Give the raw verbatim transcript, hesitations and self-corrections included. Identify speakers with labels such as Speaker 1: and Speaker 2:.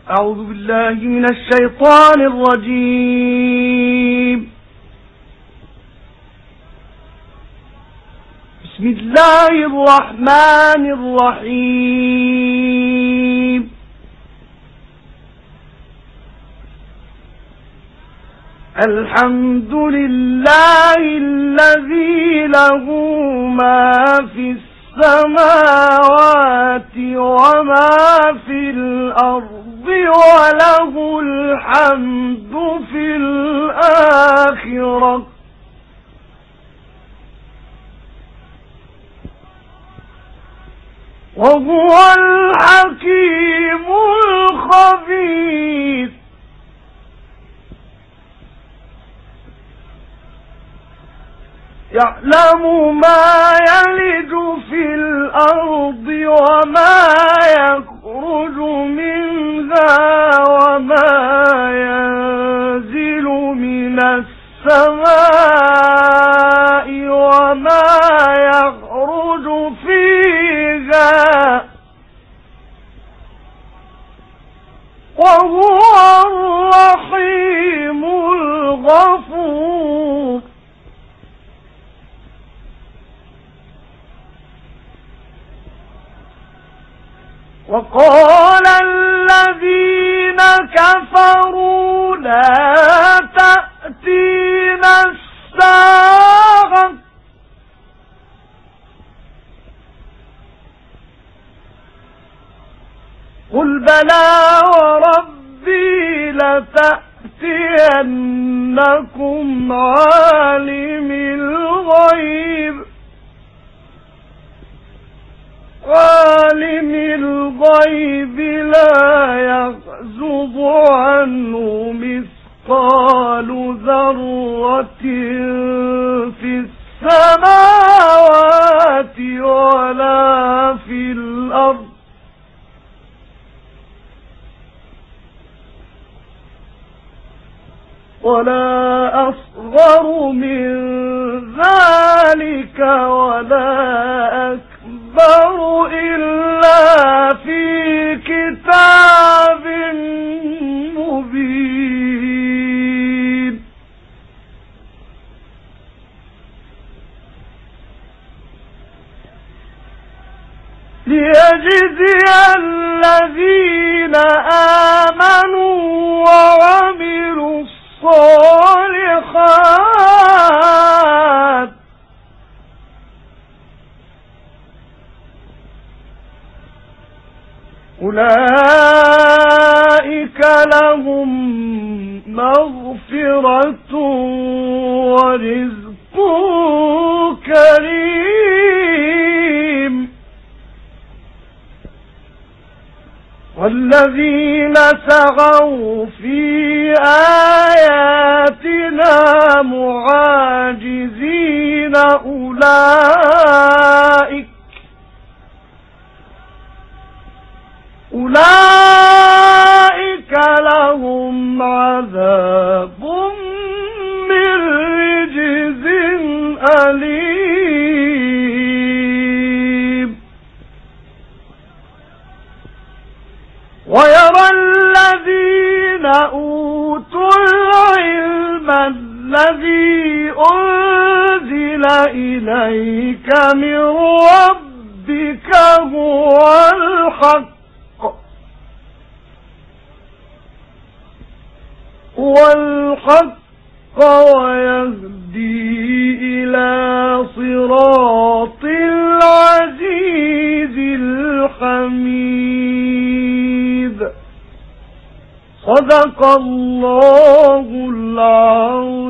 Speaker 1: أعوذ بالله من الشيطان الرجيم. بسم الله الرحمن الرحيم. الحمد لله الذي له ما في السماوات وما في الأرض وله الحمد في الآخرة وهو الحكيم الخبير. يعلم ما يلج في الأرض وما يخرج منها وما ينزل من السماء وما يخرج فيها وهو الرحيم الغفور. وقال الذين كفروا لا تأتينا الساعة قل بلى وربي لتأتينكم عالم الغيب عالم الغيب لا يعزب عنه مثقال ذرة في السماوات ولا في الأرض ولا أصغر من ذلك ولا أكبر إلا في كتاب مبين. ليجزي الذين آمنوا وعملوا الصالحات أولئك لهم مغفرة ورزق كريم. والذين سعوا في آياتنا معاجزين أولئك أولئك لهم عذاب من رجز أليم. ويرى الذين أوتوا العلم الذي أنزل إليك من ربك هو الحق هو الحق ويهدي إلى صراط العزيز الحميد. صدق الله العظيم.